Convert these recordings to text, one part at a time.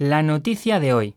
La noticia de hoy.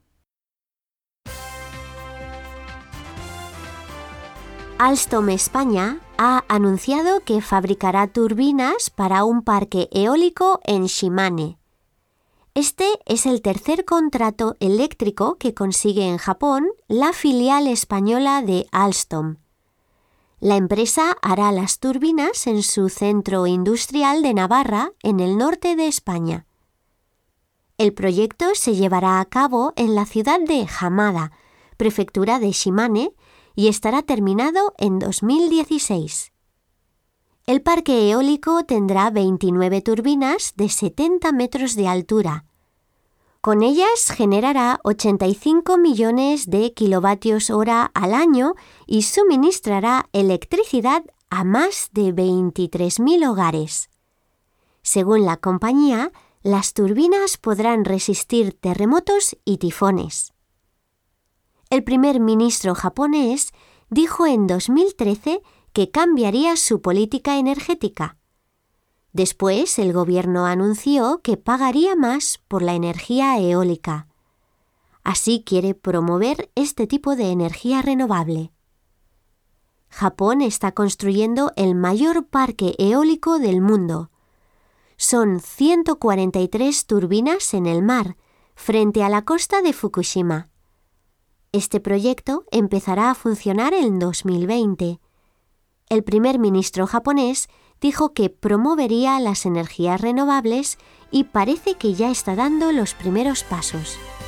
Alstom España ha anunciado que fabricará turbinas para un parque eólico en Shimane. Este es el tercer contrato eléctrico que consigue en Japón la filial española de Alstom. La empresa hará las turbinas en su centro industrial de Navarra, en el norte de España. El proyecto se llevará a cabo en la ciudad de Hamada, prefectura de Shimane, y estará terminado en 2016. El parque eólico tendrá 29 turbinas de 70 metros de altura. Con ellas generará 85 millones de kilovatios hora al año y suministrará electricidad a más de 23.000 hogares. Según la compañía, las turbinas podrán resistir terremotos y tifones. El primer ministro japonés dijo en 2013 que cambiaría su política energética. Después, el gobierno anunció que pagaría más por la energía eólica. Así quiere promover este tipo de energía renovable. Japón está construyendo el mayor parque eólico del mundo. Son 143 turbinas en el mar, frente a la costa de Fukushima. Este proyecto empezará a funcionar en 2020. El primer ministro japonés dijo que promovería las energías renovables y parece que ya está dando los primeros pasos.